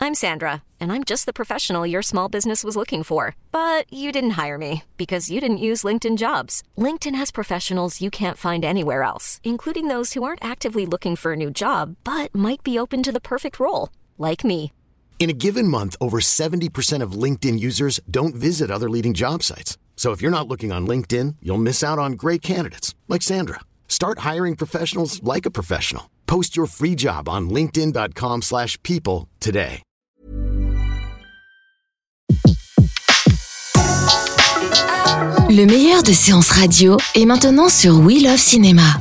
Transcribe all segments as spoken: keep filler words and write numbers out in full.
I'm Sandra, and I'm just the professional your small business was looking for. But you didn't hire me because you didn't use LinkedIn Jobs. LinkedIn has professionals you can't find anywhere else, including those who aren't actively looking for a new job, but might be open to the perfect role, like me. In a given month, over seventy percent of LinkedIn users don't visit other leading job sites. So if you're not looking on LinkedIn, you'll miss out on great candidates like Sandra. Start hiring professionals like a professional. Post your free job on linkedin.com slash people today. Le meilleur de séances radio est maintenant sur We Love Cinéma.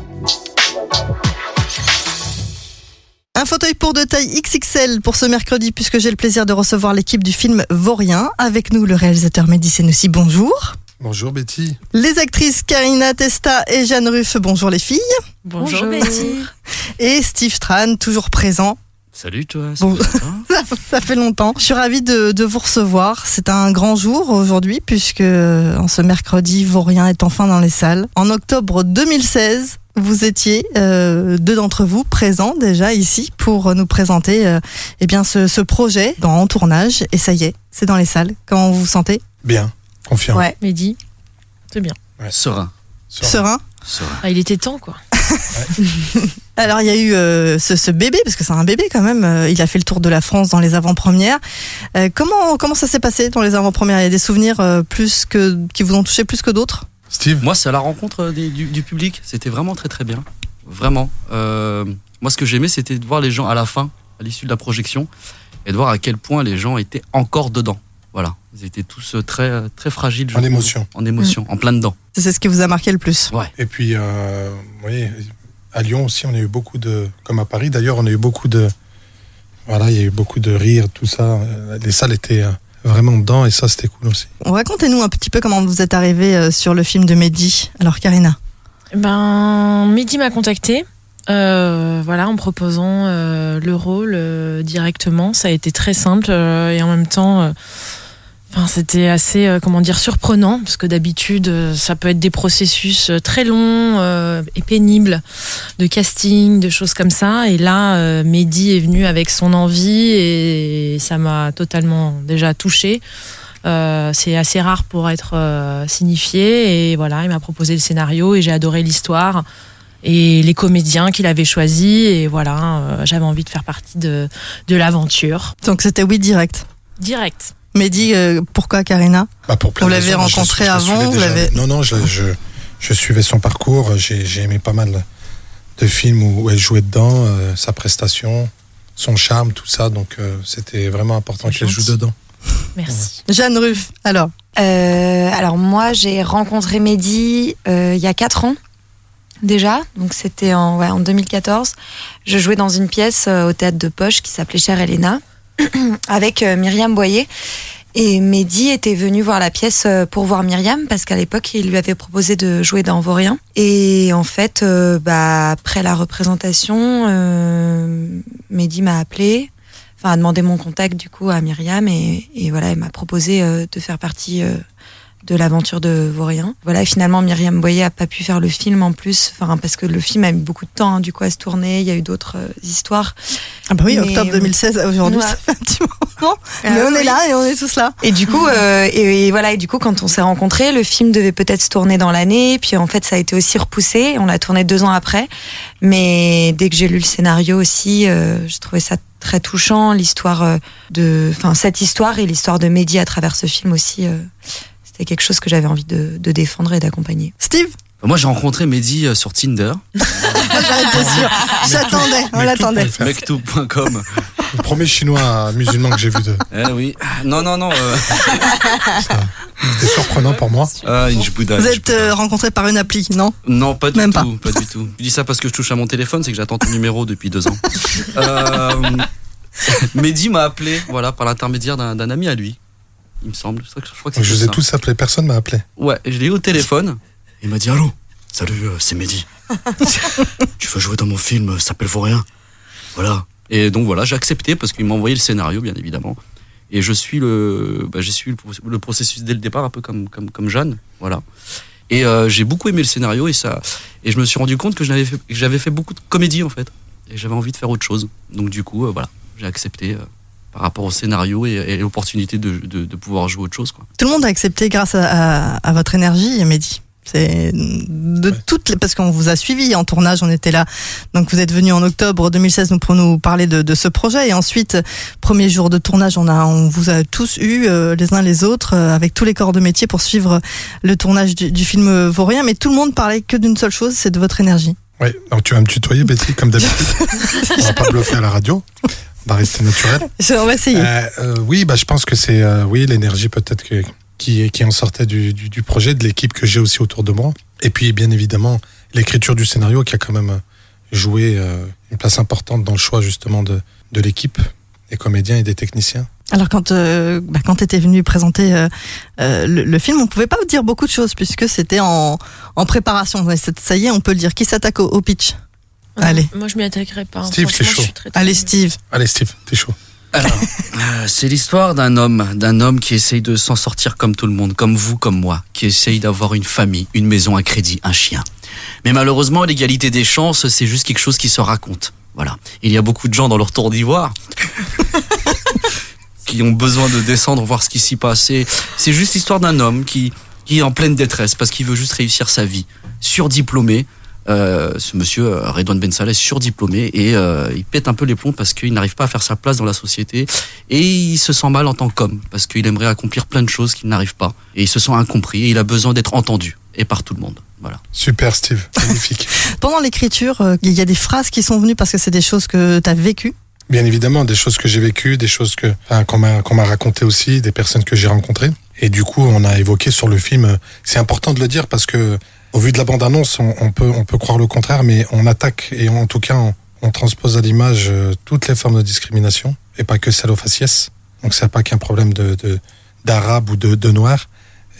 Un fauteuil pour deux tailles X X L pour ce mercredi, puisque j'ai le plaisir de recevoir l'équipe du film Vaurien. Avec nous, le réalisateur Mehdi Senoussi, bonjour. Bonjour Betty. Les actrices Karina Testa et Jeanne Ruff, bonjour les filles. Bonjour, bonjour Betty. Et Steve Tran, toujours présent. Salut toi, ça, bon, fait ça, ça fait longtemps. Je suis ravie de, de vous recevoir. C'est un grand jour aujourd'hui, puisque en ce mercredi, Vaurien est enfin dans les salles. En octobre deux mille seize, vous étiez, euh, deux d'entre vous, présents déjà ici pour nous présenter euh, eh bien, ce, ce projet dans, en tournage. Et ça y est, c'est dans les salles. Comment vous vous sentez ? Bien, confiant. Ouais, Mehdi, c'est bien. Ouais. Serein. Serein. Serein. Serein. Ah, il était temps, quoi. Ouais. Alors, il y a eu euh, ce, ce bébé, parce que c'est un bébé quand même. Euh, il a fait le tour de la France dans les avant-premières. Euh, comment, comment ça s'est passé dans les avant-premières ? Il y a des souvenirs euh, plus que, qui vous ont touché plus que d'autres ? Steve ? Moi, c'est à la rencontre des, du, du public. C'était vraiment très très bien. Vraiment. Euh, moi, ce que j'aimais, c'était de voir les gens à la fin, à l'issue de la projection, et de voir à quel point les gens étaient encore dedans. Voilà. Ils étaient tous très, très fragiles. En émotion. En émotion, mmh. en plein dedans. C'est ce qui vous a marqué le plus. Ouais. Et puis, euh, vous voyez, à Lyon aussi, on a eu beaucoup de... Comme à Paris, d'ailleurs, on a eu beaucoup de... Voilà, il y a eu beaucoup de rires, tout ça. Les salles étaient... vraiment dedans, et ça c'était cool aussi. Racontez-nous un petit peu comment vous êtes arrivée sur le film de Mehdi. Alors Karina. Ben, Mehdi m'a contactée, euh, voilà, en me proposant euh, le rôle euh, directement. Ça a été très simple euh, et en même temps, euh, enfin, c'était assez, euh, comment dire, surprenant, parce que d'habitude, euh, ça peut être des processus très longs euh, et pénibles de casting, de choses comme ça. Et là, euh, Mehdi est venu avec son envie et ça m'a totalement déjà touchée. Euh, c'est assez rare pour être euh, signifié. Et voilà, il m'a proposé le scénario et j'ai adoré l'histoire et les comédiens qu'il avait choisis. Et voilà, euh, j'avais envie de faire partie de, de l'aventure. Donc c'était oui direct. Direct. Mehdi, euh, pourquoi Karina ? Bah pour plein Vous de l'avez raisons. rencontré je, je avant vous l'avez... Non, non, je, je, je suivais son parcours. J'ai, j'ai aimé pas mal de films où elle jouait dedans, euh, sa prestation, son charme, tout ça. Donc euh, c'était vraiment important C'est qu'elle gentil. joue dedans. Merci. Ouais. Jeanne Ruff, alors euh, Alors moi, j'ai rencontré Mehdi euh, il y a quatre ans déjà. Donc c'était en, ouais, en deux mille quatorze. Je jouais dans une pièce euh, au théâtre de Poche qui s'appelait Chère Elena avec euh, Myriam Boyer. Et Mehdi était venu voir la pièce pour voir Myriam, parce qu'à l'époque, il lui avait proposé de jouer dans Vaurien. Et en fait, euh, bah, après la représentation, euh, Mehdi m'a appelé, enfin, a demandé mon contact du coup à Myriam, et, et voilà, elle m'a proposé euh, de faire partie euh, de l'aventure de Vaurien. Voilà, et finalement, Myriam Boyer a pas pu faire le film en plus, enfin, parce que le film a mis beaucoup de temps, hein, du coup, à se tourner. Il y a eu d'autres euh, histoires. Ah bah oui, Mais... octobre deux mille seize, aujourd'hui, ouais. Ça fait un petit moment. Ah, mais on oui. est là et on est tous là. Et du coup, euh, et, et voilà, et du coup, quand on s'est rencontrés, le film devait peut-être se tourner dans l'année, puis en fait, ça a été aussi repoussé. On l'a tourné deux ans après. Mais dès que j'ai lu le scénario aussi, euh, j'ai trouvé ça très touchant, l'histoire de, enfin, cette histoire et l'histoire de Mehdi à travers ce film aussi. Euh, c'était quelque chose que j'avais envie de, de défendre et d'accompagner. Steve ? Moi, j'ai rencontré Mehdi sur Tinder. J'étais sûr. J'attendais, on l'attendait. Mektoub point com. Le premier chinois musulman que j'ai vu de... Eh oui. Non, non, non. Euh... Ça, c'était surprenant pour moi. Ah, une jbouda, Vous êtes euh, rencontrés par une appli, non ? Non, pas du Même tout. Pas. pas du tout. Je dis ça parce que je touche à mon téléphone, c'est que j'attends ton numéro depuis deux ans. Euh... Mehdi m'a appelé, voilà, par l'intermédiaire d'un, d'un ami à lui. Il me semble. Je crois que c'est je vous ai ça. tous appelés, personne m'a appelé. Ouais, je l'ai eu au téléphone. Il m'a dit allô, salut, euh, c'est Mehdi. Tu veux jouer dans mon film, ça s'appelle Vaurien. Voilà. Et donc voilà, j'ai accepté parce qu'il m'a envoyé le scénario, bien évidemment. Et je suis le, bah, j'ai suivi le, le processus dès le départ, un peu comme comme comme Jeanne, voilà. Et euh, j'ai beaucoup aimé le scénario et ça, et je me suis rendu compte que j'avais fait, que j'avais fait beaucoup de comédie en fait, et j'avais envie de faire autre chose. Donc du coup, euh, voilà, j'ai accepté. Euh, par rapport au scénario et, et l'opportunité de, de, de pouvoir jouer autre chose, quoi. Tout le monde a accepté grâce à, à, à votre énergie, Mehdi. C'est de ouais. toutes les, parce qu'on vous a suivi en tournage, on était là. Donc vous êtes venu en octobre deux mille seize nous, pour nous parler de, de ce projet. Et ensuite, premier jour de tournage, on a, on vous a tous eu euh, les uns les autres euh, avec tous les corps de métier pour suivre le tournage du, du film Vaurien. Mais tout le monde parlait que d'une seule chose, c'est de votre énergie. Oui, donc tu vas me tutoyer, Betty, comme d'habitude. On va pas bluffer à la radio. On va rester naturel. On va essayer. Euh, euh, oui, bah je pense que c'est euh, oui l'énergie peut-être que Qui, qui en sortait du, du, du projet, de l'équipe que j'ai aussi autour de moi. Et puis, bien évidemment, l'écriture du scénario qui a quand même joué euh, une place importante dans le choix, justement, de, de l'équipe, des comédiens et des techniciens. Alors, quand, euh, bah, quand tu étais venu présenter euh, euh, le, le film, on ne pouvait pas dire beaucoup de choses, puisque c'était en, en préparation. Ouais, ça y est, on peut le dire. Qui s'attaque au, au pitch ? Allez. Moi, je m'y attaquerai pas. Steve, t'es chaud. Très, très Allez, Steve. Allez, Steve, t'es chaud. Alors, euh, c'est l'histoire d'un homme, d'un homme qui essaye de s'en sortir comme tout le monde, comme vous, comme moi, qui essaye d'avoir une famille, une maison à crédit, un chien. Mais malheureusement, l'égalité des chances, c'est juste quelque chose qui se raconte. Voilà. Il y a beaucoup de gens dans leur tour d'ivoire qui ont besoin de descendre, voir ce qui s'y passe. C'est, c'est juste l'histoire d'un homme qui, qui est en pleine détresse parce qu'il veut juste réussir sa vie. Surdiplômé. Euh, ce monsieur euh, Redouane Ben Saleh est surdiplômé et euh, il pète un peu les plombs parce qu'il n'arrive pas à faire sa place dans la société et il se sent mal en tant qu'homme parce qu'il aimerait accomplir plein de choses qu'il n'arrive pas et il se sent incompris et il a besoin d'être entendu et par tout le monde. Voilà. Super Steve, magnifique. Pendant l'écriture, euh, il y a des phrases qui sont venues parce que c'est des choses que tu as vécues. Bien évidemment, des choses que j'ai vécues, des choses que, enfin, qu'on m'a, qu'on m'a racontées aussi, des personnes que j'ai rencontrées. Et du coup, on a évoqué sur le film, c'est important de le dire parce que au vu de la bande-annonce, on, on, peut, on peut croire le contraire, mais on attaque et on, en tout cas, on, on transpose à l'image euh, toutes les formes de discrimination et pas que celle aux faciès. Donc, c'est pas qu'un problème de, de, d'arabe ou de, de noir,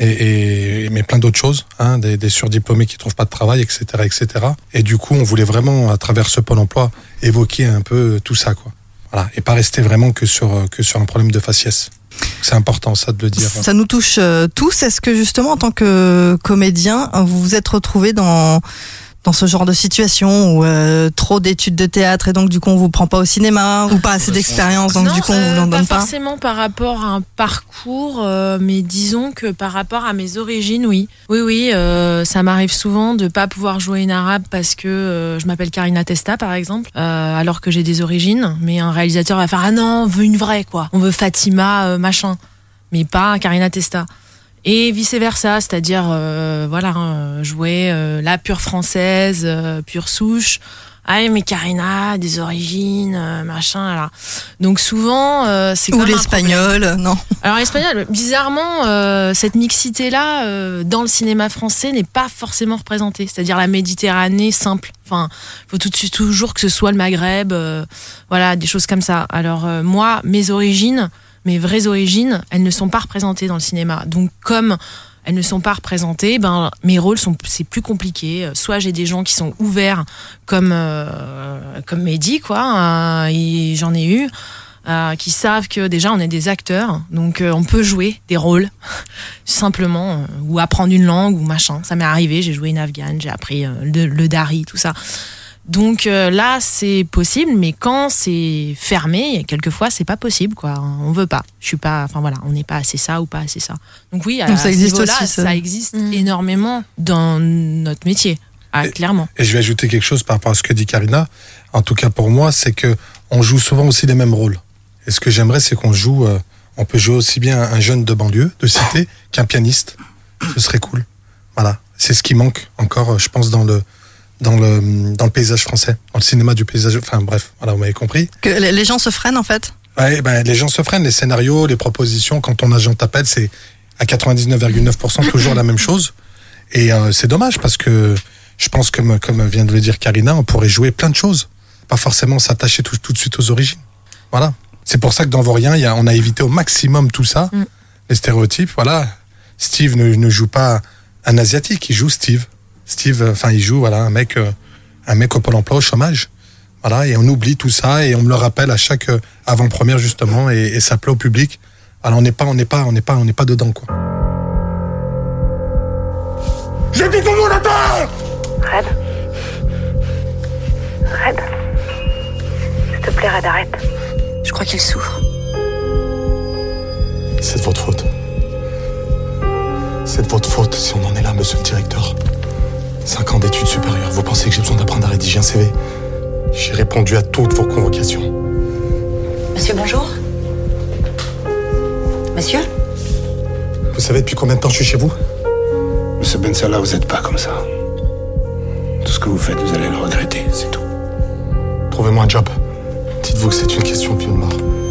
et, et, mais plein d'autres choses, hein, des, des surdiplômés qui trouvent pas de travail, et cetera, et cetera. Et du coup, on voulait vraiment, à travers ce Pôle emploi, évoquer un peu tout ça, quoi. Voilà, et pas rester vraiment que sur, que sur un problème de faciès. C'est important ça de le dire. Ça nous touche euh, tous. Est-ce que justement en tant que comédien, vous vous êtes retrouvé dans dans ce genre de situation où euh, trop d'études de théâtre et donc du coup on vous prend pas au cinéma ou pas assez d'expérience donc non, du coup on euh, vous l'en donne pas pas. Forcément par rapport à un parcours, euh, mais disons que par rapport à mes origines, oui, oui, oui, euh, ça m'arrive souvent de pas pouvoir jouer une arabe parce que euh, je m'appelle Karina Testa par exemple, euh, alors que j'ai des origines, mais un réalisateur va faire ah non, on veut une vraie quoi, on veut Fatima euh, machin, mais pas Karina Testa. Et vice-versa, c'est-à-dire euh, voilà, hein, jouer euh, la pure française, euh, pure souche. Ah mais Karina, des origines, euh, machin, là. Donc souvent, euh, c'est ou comme l'espagnol, non. Alors l'espagnol, bizarrement, euh, cette mixité-là, euh, dans le cinéma français, n'est pas forcément représentée. C'est-à-dire la Méditerranée simple. Enfin, faut tout de suite toujours que ce soit le Maghreb, euh, voilà, des choses comme ça. Alors euh, moi, mes origines, mes vraies origines, elles ne sont pas représentées dans le cinéma. Donc comme elles ne sont pas représentées, ben mes rôles sont c'est plus compliqué. Soit j'ai des gens qui sont ouverts comme euh, comme Mehdi quoi, euh, et j'en ai eu euh, qui savent que déjà on est des acteurs, donc euh, on peut jouer des rôles simplement euh, ou apprendre une langue ou machin. Ça m'est arrivé, j'ai joué une afghane, j'ai appris euh, le, le dari, tout ça. Donc euh, là, c'est possible, mais quand c'est fermé, quelquefois, c'est pas possible, quoi. On veut pas. Je suis pas. Enfin voilà, on n'est pas assez ça ou pas assez ça. Donc oui, à, Donc, ça à existe ce niveau-là, aussi, ça. ça existe Mmh. énormément dans notre métier. Ah, Et- clairement. Et je vais ajouter quelque chose par rapport à ce que dit Karina. En tout cas pour moi, c'est que on joue souvent aussi les mêmes rôles. Et ce que j'aimerais, c'est qu'on joue. euh, on peut jouer aussi bien un jeune de banlieue, de cité, qu'un pianiste. Ce serait cool. Voilà. C'est ce qui manque encore, euh, je pense, dans le dans le dans le paysage français, dans le cinéma du paysage. Enfin bref, voilà, vous m'avez compris. Que les les gens se freinent en fait. Ouais, ben, les gens se freinent, les scénarios, les propositions. Quand ton agent t'appelle, c'est à quatre-vingt-dix-neuf virgule neuf pour cent toujours la même chose. Et euh, c'est dommage parce que je pense, comme, comme vient de le dire Karina, on pourrait jouer plein de choses. Pas forcément s'attacher tout, tout de suite aux origines. Voilà. C'est pour ça que dans Vaurien, il y a, on a évité au maximum tout ça, Mm. les stéréotypes. Voilà. Steve ne, ne joue pas un Asiatique, il joue Steve. Steve, enfin, il joue voilà, un, mec, euh, un mec au Pôle emploi, au chômage. Voilà, et on oublie tout ça et on me le rappelle à chaque euh, avant-première justement et, et ça plaît au public. Alors on n'est pas, on n'est pas, on n'est pas, on n'est pas dedans quoi. J'ai dit tout le monde à terre! Red. Red. S'il te plaît, Red, arrête. Je crois qu'il souffre. C'est de votre faute. C'est de votre faute si on en est là, monsieur le directeur. Cinq ans d'études supérieures, vous pensez que j'ai besoin d'apprendre à rédiger un C V? J'ai répondu à toutes vos convocations. Monsieur, bonjour. Monsieur? Vous savez depuis combien de temps je suis chez vous? Monsieur Ben Salah, vous n'êtes pas comme ça. Tout ce que vous faites, vous allez le regretter, c'est tout. Trouvez-moi un job. Dites-vous que c'est une question de vie ou de mort.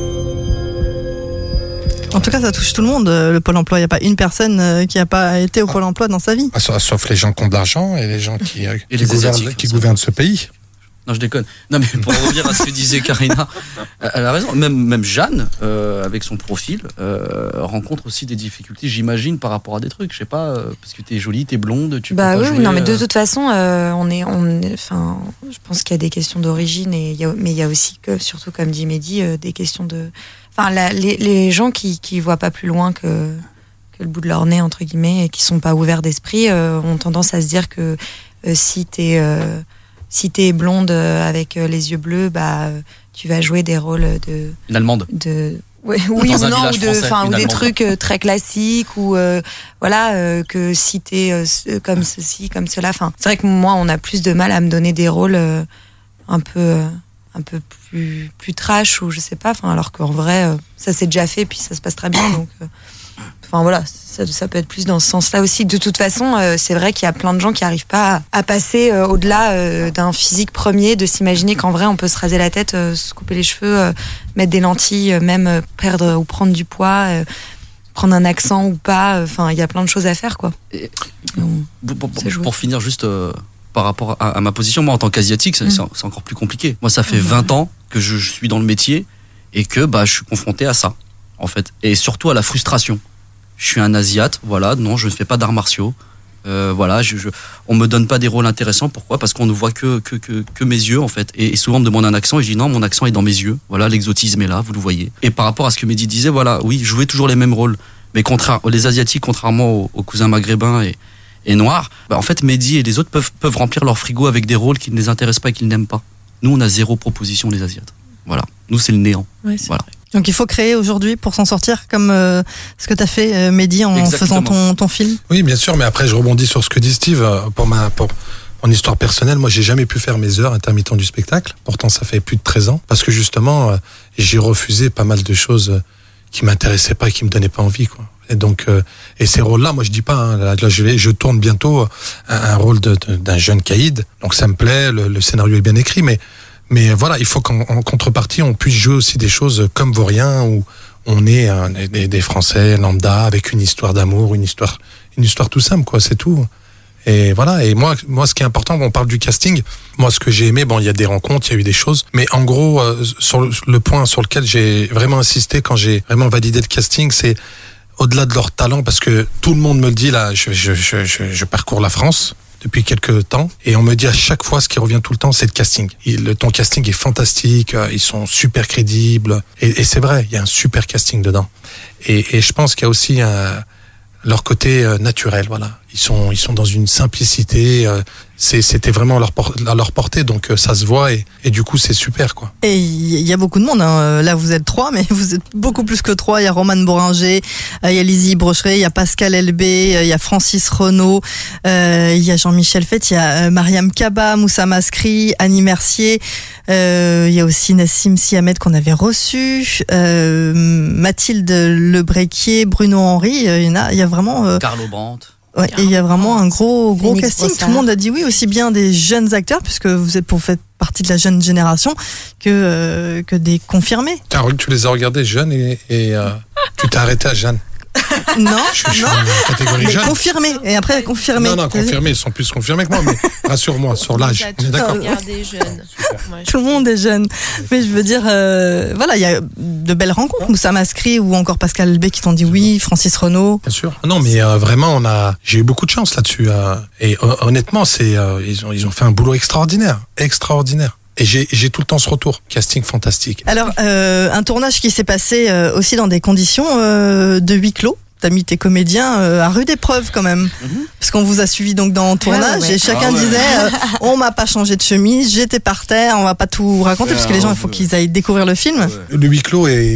En tout cas, ça touche tout le monde, le Pôle emploi. Il n'y a pas une personne qui n'a pas été au Pôle emploi dans sa vie. Ah, sauf les gens qui ont de l'argent et les gens qui, et qui, les gouvernent, qui gouvernent ce pays. Non, je déconne. Non, mais pour revenir à ce que disait Karina, elle a raison. Même, même Jeanne, euh, avec son profil, euh, rencontre aussi des difficultés, j'imagine, par rapport à des trucs. Je sais pas, euh, parce que t'es jolie, t'es blonde, tu bah peux pas oui, jouer. Non, mais de euh... toute façon, euh, on est, on est, enfin, je pense qu'il y a des questions d'origine, et il y a, mais il y a aussi que, surtout comme dit Mehdi, euh, des questions de, enfin, la, les, les gens qui qui voient pas plus loin que que le bout de leur nez entre guillemets, et qui sont pas ouverts d'esprit, euh, ont tendance à se dire que euh, si t'es euh, si t'es blonde avec les yeux bleus, bah tu vas jouer des rôles de une allemande. De oui, oui ou non, ou de, enfin, ou des trucs euh, très classiques, ou euh, voilà, euh, que si t'es euh, comme ceci, comme cela. Enfin, c'est vrai que moi, on a plus de mal à me donner des rôles euh, un peu, euh, un peu plus, plus trash, ou je sais pas. Enfin, alors qu'en vrai, euh, ça s'est déjà fait, puis ça se passe très bien. Donc, euh, enfin voilà, ça, ça peut être plus dans ce sens-là aussi. De toute façon, euh, c'est vrai qu'il y a plein de gens qui n'arrivent pas à, à passer euh, au-delà euh, d'un physique premier, de s'imaginer qu'en vrai, on peut se raser la tête, euh, se couper les cheveux, euh, mettre des lentilles, euh, même euh, perdre ou prendre du poids, euh, prendre un accent ou pas. Enfin, il y a plein de choses à faire, quoi. Et, Donc, pour, pour, pour finir, juste euh, par rapport à, à ma position, moi en tant qu'asiatique, c'est, mmh. c'est encore plus compliqué. Moi, ça fait mmh. vingt ans que je, je suis dans le métier et que bah, je suis confronté à ça, en fait. Et surtout à la frustration. Je suis un asiate, voilà, non, je ne fais pas d'arts martiaux. Euh, voilà, je, je, on me donne pas des rôles intéressants. Pourquoi ? Parce qu'on ne voit que, que, que, que mes yeux, en fait. Et, et souvent, on me demande un accent et je dis non, mon accent est dans mes yeux. Voilà, l'exotisme est là, vous le voyez. Et par rapport à ce que Mehdi disait, voilà, oui, jouer toujours les mêmes rôles. Mais contraire, les Asiatiques, contrairement aux, aux cousins maghrébins et, et noirs, bah, en fait, Mehdi et les autres peuvent, peuvent remplir leur frigo avec des rôles qui ne les intéressent pas et qu'ils n'aiment pas. Nous, on a zéro proposition, les Asiates. Voilà. Nous, c'est le néant. Ouais, c'est voilà. vrai. Donc il faut créer aujourd'hui pour s'en sortir, comme euh, ce que tu as fait, euh, Mehdi, en Exactement. faisant ton, ton film. Oui, bien sûr, mais après je rebondis sur ce que dit Steve. Pour ma pour mon histoire personnelle, moi j'ai jamais pu faire mes heures intermittent du spectacle. Pourtant ça fait plus de treize ans, parce que justement euh, j'ai refusé pas mal de choses qui m'intéressaient pas et qui me donnaient pas envie, quoi. Et donc euh, et ces rôles-là, moi je dis pas, hein, là, là je vais, je tourne bientôt un, un rôle de, de, d'un jeune caïd, donc ça me plaît, le, le scénario est bien écrit, mais Mais voilà, il faut qu'en en contrepartie, on puisse jouer aussi des choses comme Vaurien, où on est un, des, des Français lambda avec une histoire d'amour, une histoire, une histoire tout simple, quoi, c'est tout. Et voilà. Et moi, moi, ce qui est important, on parle du casting. Moi, ce que j'ai aimé, bon, il y a des rencontres, il y a eu des choses, mais en gros, euh, sur le, le point sur lequel j'ai vraiment insisté quand j'ai vraiment validé le casting, c'est au-delà de leur talent, parce que tout le monde me le dit là. Je, je, je, je, je parcours la France depuis quelques temps, et on me dit à chaque fois, ce qui revient tout le temps, c'est le casting. Il, ton casting est fantastique, ils sont super crédibles, et, et c'est vrai, il y a un super casting dedans. Et, et je pense qu'il y a aussi un, leur côté naturel, voilà. Ils sont, ils sont dans une simplicité, euh, c'est, c'était vraiment à leur, por- à leur portée, donc euh, ça se voit, et, et du coup c'est super, quoi. Et il y a beaucoup de monde, hein. Là vous êtes trois, mais vous êtes beaucoup plus que trois. Il y a Romane Boringer, il y a Lizzie Brocheret, il y a Pascal Elbé, il y a Francis Renaud, euh, il y a Jean-Michel Fett, il y a Mariam Kaba, Moussa Maskri, Annie Mercier, euh, il y a aussi Nassim Siamed qu'on avait reçu, euh, Mathilde Lebrequier, Bruno Henry, il y en a, il y a vraiment... Euh, Carlo Brandt. Ouais, et il y a vraiment un gros gros Phoenix casting. Brossard. Tout le monde a dit oui, aussi bien des jeunes acteurs, puisque vous êtes pour faire partie de la jeune génération, que euh, que des confirmés. Tiens, tu les as regardés jeunes et, et euh, tu t'es arrêté à Jeanne. Non, Je, je suis non. dans la catégorie Mais jeune. confirmés. Et après confirmés. Non, non, confirmés, ils sont plus confirmés que moi, mais rassure-moi sur l'âge. On est d'accord. Regardez, jeune. Tout le monde est jeune. Mais je veux dire, euh, voilà, il y a de belles rencontres. Moussa Maskri ou encore Pascal Elbé qui t'ont dit oui, Francis Renaud. Bien sûr. Non, mais euh, vraiment, on a, j'ai eu beaucoup de chance là-dessus. Euh, et euh, honnêtement, c'est, euh, ils ont, ils ont fait un boulot extraordinaire, extraordinaire. Et j'ai, j'ai tout le temps ce retour. Casting fantastique. Alors, euh, un tournage qui s'est passé euh, aussi dans des conditions euh, de huis clos. T'as mis tes comédiens euh, à rude épreuve quand même, mm-hmm. parce qu'on vous a suivi donc dans le tournage, ouais, ouais. et chacun Ah ouais. disait euh, on m'a pas changé de chemise, j'étais par terre, on va pas tout raconter, Ouais, parce que les gens il faut ouais. qu'ils aillent découvrir le film. Ouais. Le huis clos est,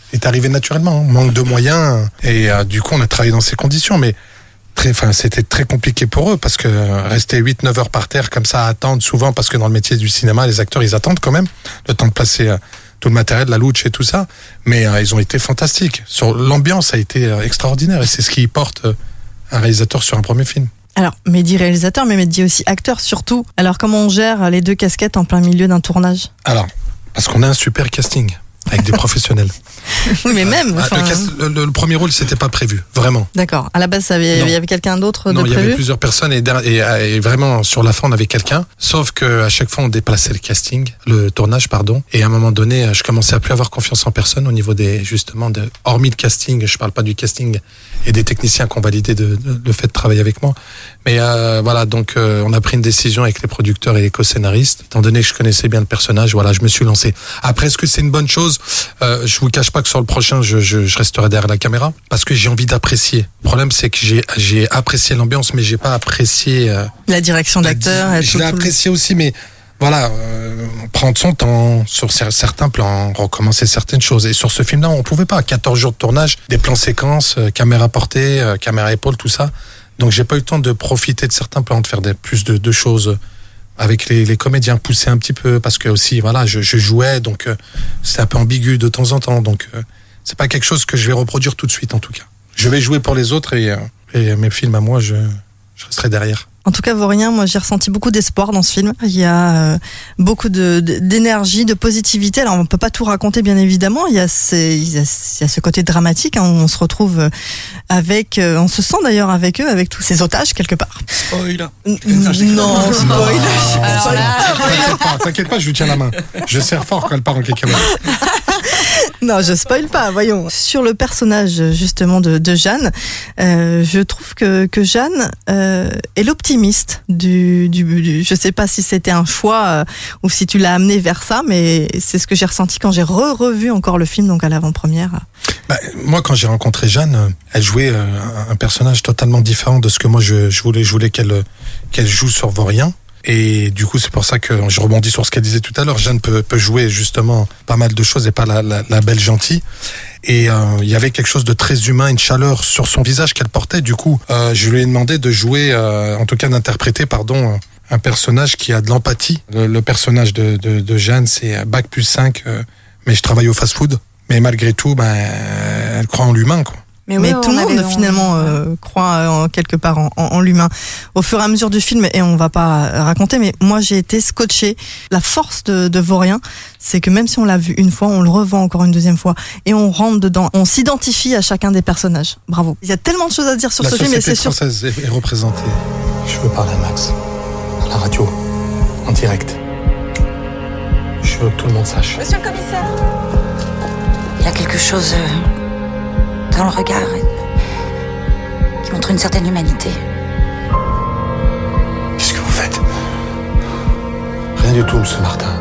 est arrivé naturellement. Hein. Manque de moyens. Et euh, du coup, on a travaillé dans ces conditions. Mais très, enfin, c'était très compliqué pour eux parce que rester huit neuf heures par terre comme ça à attendre souvent, parce que dans le métier du cinéma, les acteurs, ils attendent quand même le temps de placer euh, tout le matériel, la louche et tout ça. Mais euh, ils ont été fantastiques. Sur l'ambiance a été euh, extraordinaire et c'est ce qui porte euh, un réalisateur sur un premier film. Alors, Mehdi réalisateur, mais Mehdi aussi acteur surtout. Alors, comment on gère les deux casquettes en plein milieu d'un tournage ? Alors, parce qu'on a un super casting avec des professionnels. Oui, mais même. Ah, enfin... le, cast, le, le premier rôle, c'était pas prévu, vraiment. D'accord. À la base, il y avait, avait quelqu'un d'autre de non, prévu ? Non, il y avait plusieurs personnes et, et, et vraiment sur la fin, on avait quelqu'un. Sauf que à chaque fois, on déplaçait le casting, le tournage, pardon. Et à un moment donné, je commençais à plus avoir confiance en personne au niveau des justement de, hormis le casting. Je parle pas du casting et des techniciens qui ont validé de, de, le fait de travailler avec moi. Mais euh, voilà, donc euh, on a pris une décision avec les producteurs et les co-scénaristes. Étant donné que je connaissais bien le personnage, voilà, je me suis lancé. Après, est-ce que c'est une bonne chose ? euh, Je vous cache pas que sur le prochain, je, je, je resterai derrière la caméra parce que j'ai envie d'apprécier. Le problème, c'est que j'ai, j'ai apprécié l'ambiance, mais j'ai pas apprécié euh, la direction d'acteur. La, je l'ai apprécié aussi, mais voilà, euh, prendre son temps sur certains plans, recommencer certaines choses. Et sur ce film-là, on pouvait pas. quatorze jours de tournage, des plans séquences, euh, caméra portée, euh, caméra épaule, tout ça. Donc j'ai pas eu le temps de profiter de certains plans, de faire des, plus de, de choses avec les, les comédiens, pousser un petit peu parce que aussi voilà, je, je jouais, donc euh, c'était un peu ambigu de temps en temps. Donc euh, c'est pas quelque chose que je vais reproduire tout de suite en tout cas. Je vais jouer pour les autres et, euh, et mes films à moi, je, je resterai derrière. En tout cas, Vaurien, moi j'ai ressenti beaucoup d'espoir dans ce film. Il y a euh, beaucoup de, de, d'énergie, de positivité. Alors on peut pas tout raconter bien évidemment. Il y a, ces, il y a, il y a ce côté dramatique. Hein, où on se retrouve avec, euh, on se sent d'ailleurs avec eux, avec tous ces otages quelque part. Spoil. Non, spoil. Alors là... T'inquiète pas, t'inquiète pas, je lui tiens la main. Je serre fort quand elle part en cacahuète. Non, je spoil pas, voyons. Sur le personnage justement de, de Jeanne, euh, je trouve que, que Jeanne euh, est l'optimiste du, du, du... Je sais pas si c'était un choix euh, ou si tu l'as amené vers ça, mais c'est ce que j'ai ressenti quand j'ai re-revu encore le film, donc à l'avant-première. Bah, moi, quand j'ai rencontré Jeanne, elle jouait euh, un personnage totalement différent de ce que moi je, je voulais. Je voulais qu'elle, qu'elle joue sur Vaurien. Et du coup, c'est pour ça que je rebondis sur ce qu'elle disait tout à l'heure. Jeanne peut, peut jouer justement pas mal de choses et pas la, la, la belle gentille. Et euh, il y avait quelque chose de très humain, une chaleur sur son visage qu'elle portait. Du coup, euh, je lui ai demandé de jouer, euh, en tout cas d'interpréter, pardon, un personnage qui a de l'empathie. Le, le personnage de, de, de Jeanne, c'est bac plus cinq, euh, mais je travaille au fast-food. Mais malgré tout, ben, elle croit en l'humain, quoi. Mais, oui, mais tout le monde avait... finalement euh, croit en, quelque part en, en, en l'humain. Au fur et à mesure du film, et on va pas raconter, mais moi j'ai été scotchée. La force de, de Vaurien, c'est que même si on l'a vu une fois, on le revoit encore une deuxième fois et on rentre dedans, on s'identifie à chacun des personnages. Bravo. Il y a tellement de choses à dire sur la ce film. La société française est, est représentée. Je veux parler à Max, à la radio, en direct. Je veux que tout le monde sache. Monsieur le commissaire, il y a quelque chose dans le regard qui montre une certaine humanité. Qu'est-ce que vous faites? Rien du tout, monsieur Martin.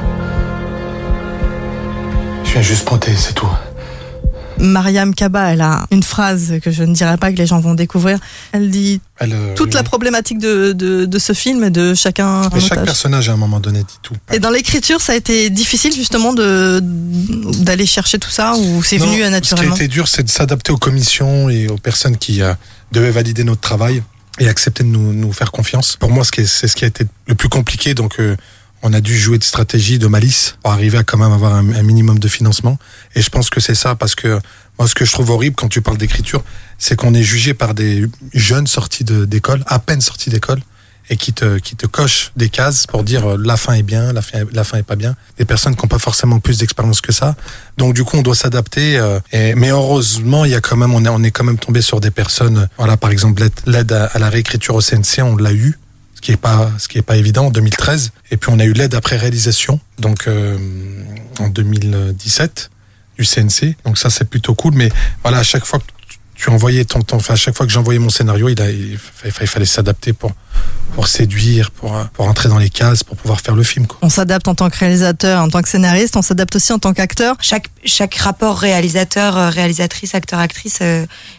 Je viens juste pointer, c'est tout. Mariam Kaba, elle a une phrase que je ne dirai pas, que les gens vont découvrir. Elle dit elle, euh, toute oui, la oui. problématique de, de, de ce film et de chacun. Mais chaque personnage à un moment donné dit tout. Et dans l'écriture, ça a été difficile justement de, d'aller chercher tout ça ou c'est non, venu naturellement? Ce qui a été dur, c'est de s'adapter aux commissions et aux personnes qui euh, devaient valider notre travail et accepter de nous, nous faire confiance. Pour moi, c'est ce qui a été le plus compliqué. Donc, euh, on a dû jouer de stratégie, de malice pour arriver à quand même avoir un, un minimum de financement. Et je pense que c'est ça, parce que moi, ce que je trouve horrible quand tu parles d'écriture, c'est qu'on est jugé par des jeunes sortis de, d'école, à peine sortis d'école, et qui te, qui te cochent des cases pour dire euh, la fin est bien, la fin, la fin est pas bien. Des personnes qui n'ont pas forcément plus d'expérience que ça. Donc du coup, on doit s'adapter. Euh, et, mais heureusement, il y a quand même, on est, on est quand même tombé sur des personnes. Voilà, par exemple, l'aide, l'aide à, à la réécriture au C N C, on l'a eu. Ce qui est pas, ce qui est pas évident en deux mille treize. Et puis on a eu l'aide après réalisation, donc euh, en deux mille dix-sept du C N C. Donc ça c'est plutôt cool. Mais voilà, à chaque fois que tu envoyais ton, ton enfin à chaque fois que j'envoyais mon scénario, il, a, il, fallait, il fallait s'adapter pour pour séduire, pour pour entrer dans les cases, pour pouvoir faire le film, quoi. On s'adapte en tant que réalisateur, en tant que scénariste, on s'adapte aussi en tant qu'acteur. Chaque chaque rapport réalisateur, réalisatrice, acteur, actrice euh,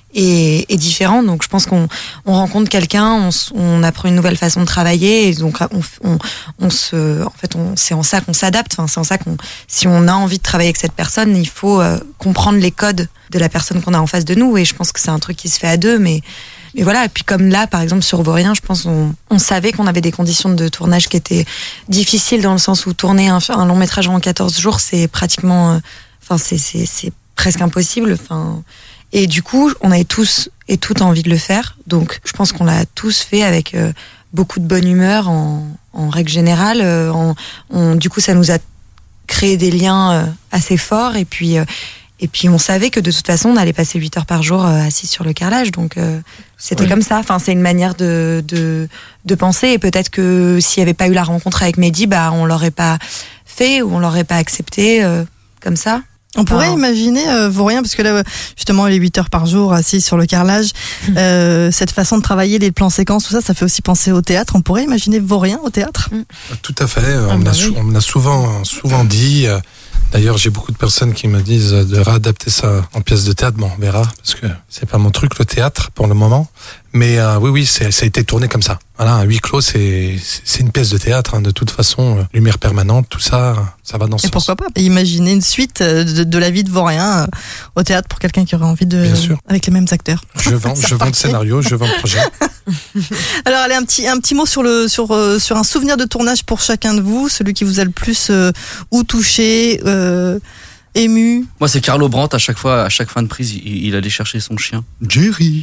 est, est différent. Donc je pense qu'on on rencontre quelqu'un, on, on apprend une nouvelle façon de travailler, et donc on, on, on se, en fait, on, c'est en ça qu'on s'adapte. Enfin, c'est en ça qu'on, si on a envie de travailler avec cette personne, il faut euh, comprendre les codes de la personne qu'on a en face de nous. Et je pense que c'est un truc qui se fait à deux, mais mais voilà. Et puis comme là, par exemple sur Vaurien, je pense on, on savait qu'on avait des conditions de tournage qui étaient difficiles, dans le sens où tourner un, un long métrage en quatorze jours, c'est pratiquement, euh, enfin c'est c'est c'est presque impossible. Enfin, et du coup, on avait tous et toutes envie de le faire. Donc, je pense qu'on l'a tous fait avec euh, beaucoup de bonne humeur, en, en règle générale. Euh, en, on, du coup, ça nous a créé des liens euh, assez forts. Et puis, euh, et puis, on savait que de toute façon, on allait passer huit heures par jour euh, assis sur le carrelage. Donc, euh, c'était oui. comme ça. Enfin, c'est une manière de, de, de penser. Et peut-être que s'il n'y avait pas eu la rencontre avec Mehdi, bah, on l'aurait pas fait, ou on l'aurait pas accepté euh, comme ça. On pourrait ah. imaginer euh, Vaurien, parce que là, justement, les huit heures par jour assis sur le carrelage, mmh. euh, cette façon de travailler, les plans séquences, tout ça, ça fait aussi penser au théâtre. On pourrait imaginer Vaurien au théâtre. Mmh. Tout à fait. Ah, on, bah a oui. sou- on a souvent, souvent dit. Euh, D'ailleurs, j'ai beaucoup de personnes qui me disent de réadapter ça en pièce de théâtre. Bon, on verra, parce que c'est pas mon truc, le théâtre, pour le moment. Mais euh, oui, oui, c'est, ça a été tourné comme ça. Voilà, un huis clos, c'est, c'est une pièce de théâtre, hein, de toute façon. Euh, lumière permanente, tout ça, ça va dans ce Et sens. pourquoi pas imaginer une suite de, de la vie de Vaurien euh, au théâtre pour quelqu'un qui aurait envie de... Bien sûr. Avec les mêmes acteurs. Je vends, je vends le scénario, je vends le projet. Alors, allez, un petit, un petit mot sur, le, sur, euh, sur un souvenir de tournage pour chacun de vous, celui qui vous a le plus euh, ou touché, euh, ému. Moi, c'est Carlo Brandt. À chaque fois, à chaque fin de prise, il, il allait chercher son chien. Jerry,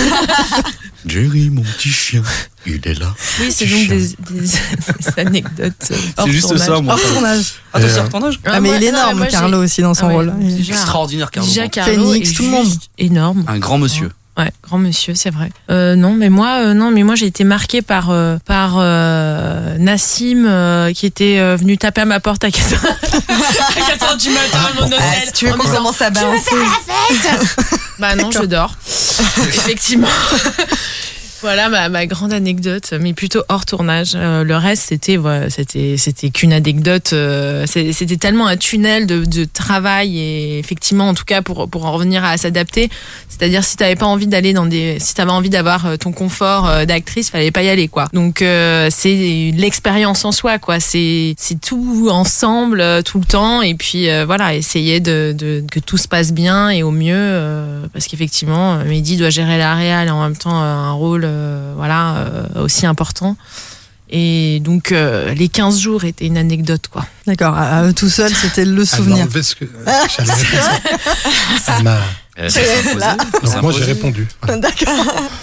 Jerry, mon petit chien, il est là. Oui, c'est donc des, des, des anecdotes. C'est juste tournage. ça, moi. Hors tournage. Ah, toi, c'est hors tournage. Ah, mais moi, il est non, énorme, moi, Carlo, j'ai- aussi, dans son Ah ouais, rôle. Il est déjà, Extraordinaire, Carlo Déjà, Brandt. Carlo Phoenix, est tout le monde. juste énorme. Un grand monsieur. Ouais, grand monsieur, c'est vrai. Euh, non, mais moi, euh, non, mais moi, j'ai été marquée par euh, par euh, Nassim euh, qui était euh, venu taper à ma porte à quatre heures du matin à mon hôtel. Ah, si tu veux en qu'on disant, commence à balancer. bah non, je dors. Effectivement. Voilà ma, ma grande anecdote, mais plutôt hors tournage. Euh, le reste, c'était voilà, c'était c'était qu'une anecdote. Euh, c'est- c'était tellement un tunnel de, de travail, et effectivement, en tout cas pour pour en revenir à s'adapter. C'est-à-dire, si t'avais pas envie d'aller dans des, si t'avais envie d'avoir euh, ton confort euh, d'actrice, fallait pas y aller, quoi. Donc euh, c'est l'expérience en soi, quoi. C'est c'est tout ensemble euh, tout le temps, et puis euh, voilà, essayer de, de que tout se passe bien et au mieux, euh, parce qu'effectivement, Mehdi doit gérer la réal et en même temps euh, un rôle euh, voilà euh, aussi important. Et donc euh, les quinze jours étaient une anecdote, quoi. D'accord, à eux tout seul, c'était le Elle m'a souvenir. enlevé ce que euh, j'allais répondre. Elle m'a- Euh, ça s'est imposé. Là. Ça s'est Donc, moi, j'ai imposé. répondu. D'accord.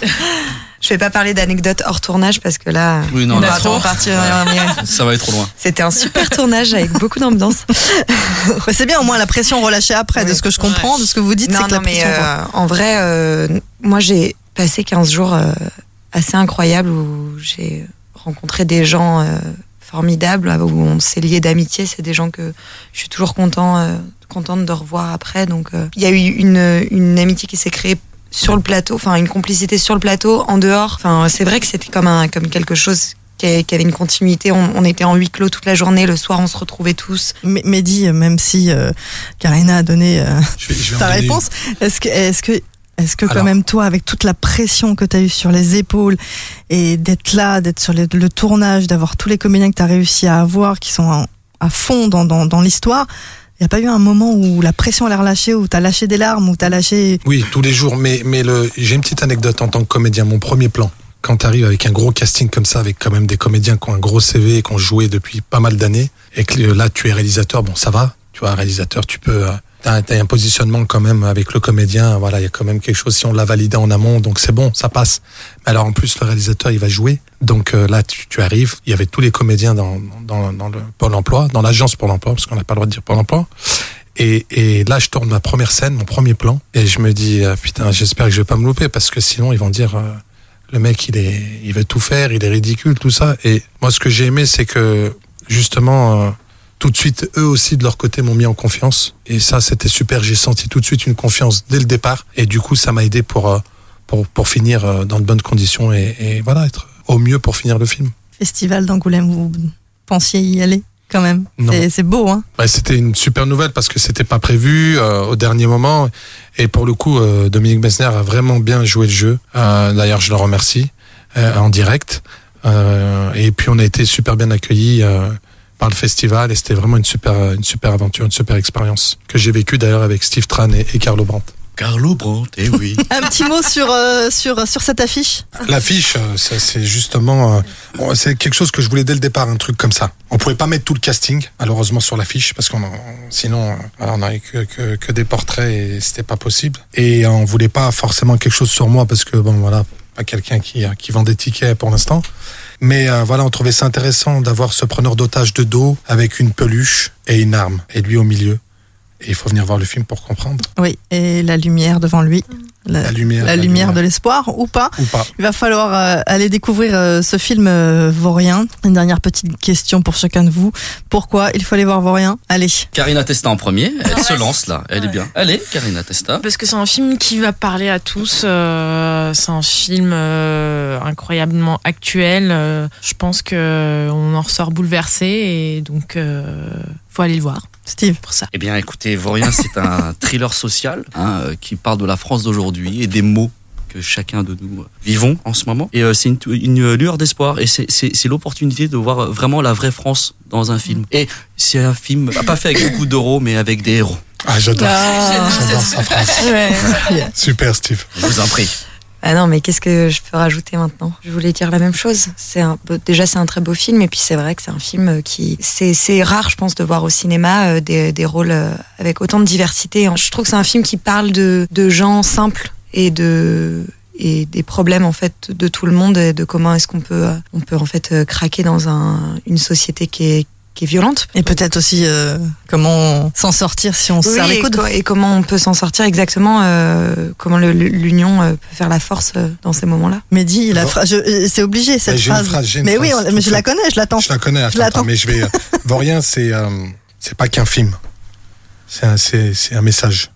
Je vais pas parler d'anecdotes hors tournage parce que là, Oui, non, on là, va trop. repartir. Ça va aller trop loin. C'était un super tournage avec beaucoup d'ambiance. Ouais, c'est bien, au moins la pression relâchée après, de Oui. ce que je comprends, de ce que vous dites, c'est Non, que la non, mais pression. euh, en vrai, euh, moi j'ai passé quinze jours euh, assez incroyables où j'ai rencontré des gens euh, formidables, où on s'est liés d'amitié. C'est des gens que je suis toujours content, euh, contente de revoir après. Donc euh, il y a eu une, une amitié qui s'est créée sur le plateau, enfin une complicité sur le plateau, en dehors. Enfin, c'est vrai que c'était comme, un, comme quelque chose qui avait une continuité. On, on était en huis clos toute la journée, le soir on se retrouvait tous. Mais Mehdi, même si euh, Karina a donné euh, Je vais, je vais en ta donner réponse, est-ce que, est-ce que, est-ce que quand Alors. même toi, avec toute la pression que tu as eue sur les épaules et d'être là, d'être sur le, le tournage, d'avoir tous les comédiens que tu as réussi à avoir, qui sont en- à fond dans, dans, dans l'histoire, il n'y a pas eu un moment où la pression elle a relâché, où tu as lâché des larmes, où tu as lâché... Oui, tous les jours. Mais, mais le, j'ai une petite anecdote en tant que comédien. Mon premier plan, quand tu arrives avec un gros casting comme ça, avec quand même des comédiens qui ont un gros C V et qui ont joué depuis pas mal d'années, et que là, tu es réalisateur, bon, ça va. Tu vois, réalisateur, tu peux... T'as, t'as un positionnement quand même avec le comédien. Voilà, il y a quand même quelque chose, si on l'a validé en amont, donc c'est bon, ça passe. Mais alors, en plus, le réalisateur, il va jouer. Donc euh, là, tu, tu arrives, il y avait tous les comédiens dans, dans, dans le Pôle emploi, dans l'agence Pôle emploi, parce qu'on n'a pas le droit de dire Pôle emploi. Et, et là, je tourne ma première scène, mon premier plan, et je me dis, euh, putain, j'espère que je vais pas me louper, parce que sinon, ils vont dire, euh, le mec, il est, il veut tout faire, il est ridicule, tout ça. Et moi, ce que j'ai aimé, c'est que, justement, euh, tout de suite, eux aussi, de leur côté, m'ont mis en confiance. Et ça, c'était super. J'ai senti tout de suite une confiance dès le départ. Et du coup, ça m'a aidé pour, euh, pour, pour finir euh, dans de bonnes conditions et, et voilà, être au mieux pour finir le film. Festival d'Angoulême, vous pensiez y aller? quand même. C'est, c'est beau, hein. Ouais, c'était une super nouvelle parce que c'était pas prévu euh, au dernier moment. Et pour le coup, euh, Dominique Besnéard a vraiment bien joué le jeu. Euh, d'ailleurs, je le remercie euh, en direct. Euh, et puis, on a été super bien accueillis euh, par le festival. Et c'était vraiment une super, une super aventure, une super expérience que j'ai vécue d'ailleurs avec Steve Tran et, et Carlo Brandt. Carlo Brandt, eh oui. Un petit mot sur, euh, sur, sur cette affiche. L'affiche, ça, c'est justement, euh, c'est quelque chose que je voulais dès le départ, un truc comme ça. On pouvait pas mettre tout le casting, malheureusement, sur l'affiche, parce qu'on, sinon, euh, voilà, on n'avait que, que, que des portraits et c'était pas possible. Et on voulait pas forcément quelque chose sur moi, parce que bon, voilà, pas quelqu'un qui, qui vend des tickets pour l'instant. Mais euh, voilà, on trouvait ça intéressant d'avoir ce preneur d'otage de dos avec une peluche et une arme, et lui au milieu. Et il faut venir voir le film pour comprendre. Oui, et la lumière devant lui. La, la lumière, la la lumière lumière de l'espoir, ou pas. Ou pas. Il va falloir euh, aller découvrir euh, ce film euh, Vaurien. Une dernière petite question pour chacun de vous. Pourquoi il faut aller voir Vaurien? Allez. Karina Testa en premier, elle Ah se ouais. lance là, elle Ouais. est bien. Allez, Karina Testa. Parce que c'est un film qui va parler à tous. euh, c'est un film euh, incroyablement actuel. euh, je pense que on en ressort bouleversé et donc euh, faut aller le voir. Steve. Pour ça. Eh bien, écoutez, Vaurien, c'est un thriller social hein, euh, qui parle de la France d'aujourd'hui et des mots que chacun de nous euh, vivons en ce moment. Et euh, c'est une, une lueur d'espoir et c'est, c'est, c'est l'opportunité de voir vraiment la vraie France dans un film. Et c'est un film pas fait avec beaucoup d'euros, mais avec des héros. Ah, j'adore. Ah. J'adore sa phrase. Ouais. Super, Steve. Je vous en prie. Ah non, mais qu'est-ce que je peux rajouter maintenant? Je voulais dire la même chose. C'est un, déjà, c'est un très beau film, et puis c'est vrai que c'est un film qui, c'est, c'est rare, je pense, de voir au cinéma euh, des, des rôles euh, avec autant de diversité. Je trouve que c'est un film qui parle de, de gens simples et de et des problèmes en fait de tout le monde et de comment est-ce qu'on peut on peut en fait craquer dans un, une société qui est qui est violente. Et peut-être aussi euh, comment s'en sortir si on se Oui, serre les et, coudes. co- et comment on peut s'en sortir exactement, euh, comment le- l'union euh, peut faire la force euh, dans ces moments-là. Mehdi, la Bon. phrase, je- c'est obligé cette Mais j'ai une phrase. phrase, j'ai une mais oui, phrase, on- mais toute je la faite. connais, je l'attends. Je la connais, Je attends, l'attends. attends, mais je vais. euh, Vaurien, c'est euh, c'est pas qu'un film. C'est un, c'est, c'est un message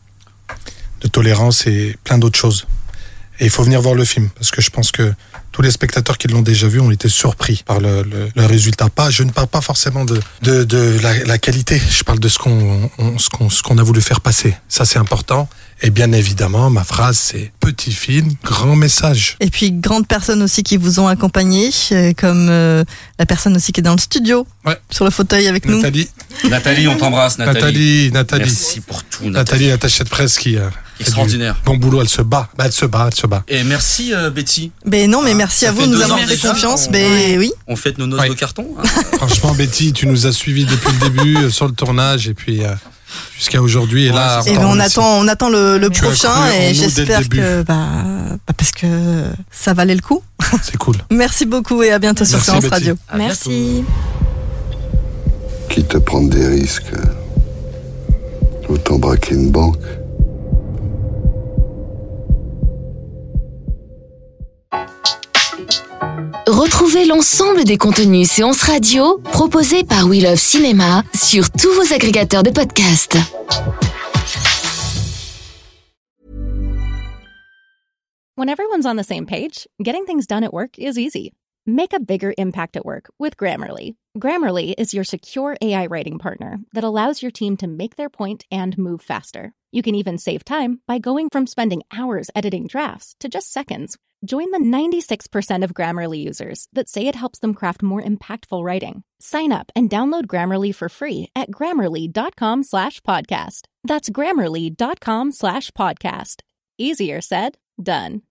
de tolérance et plein d'autres choses. Et il faut venir voir le film parce que je pense que tous les spectateurs qui l'ont déjà vu ont été surpris par le, le, le résultat. Pas, je ne parle pas forcément de de, de la, la qualité. Je parle de ce qu'on on- ce qu'on ce qu'on a voulu faire passer. Ça, c'est important. Et bien évidemment, ma phrase, c'est petit film, grand message. Et puis, grandes personnes aussi qui vous ont accompagné, euh, comme euh, la personne aussi qui est dans le studio, Ouais. sur le fauteuil avec nous. Nathalie, Nathalie, on t'embrasse, Nathalie. Nathalie, Nathalie. Merci pour tout, Nathalie. Nathalie, l'attachée de presse qui euh, fait Extraordinaire. du bon boulot, elle se bat. Bah, elle se bat, elle se bat. Et merci, euh, Betty. Mais non, mais Ah, merci ça à vous fait de nous deux avoir ans fait déjà, confiance. on- Mais oui. On fête nos noces Ouais. de carton. hein. Franchement, Betty, tu nous as suivis depuis le début euh, sur le tournage et puis euh, jusqu'à aujourd'hui. Et Ouais, là, c'est Et t'en ben, on remercie. attend, on attend le, le Tu as prochain cru en et nous dès le j'espère début. que bah, bah, parce que ça valait le coup. C'est cool. Merci beaucoup et à bientôt sur Merci, Séance Betty. Radio. À bientôt. Merci. Quitte à prendre des risques, autant braquer une banque. Retrouvez l'ensemble des contenus Séance Radio proposés par We Love Cinéma sur tous vos agrégateurs de podcasts. When everyone's on the same page, getting things done at work is easy. Make a bigger impact at work with Grammarly. Grammarly is your secure A I writing partner that allows your team to make their point and move faster. You can even save time by going from spending hours editing drafts to just seconds. Join the ninety-six percent of Grammarly users that say it helps them craft more impactful writing. Sign up and download Grammarly for free at grammarly.com slash podcast. That's grammarly.com slash podcast. Easier said, done.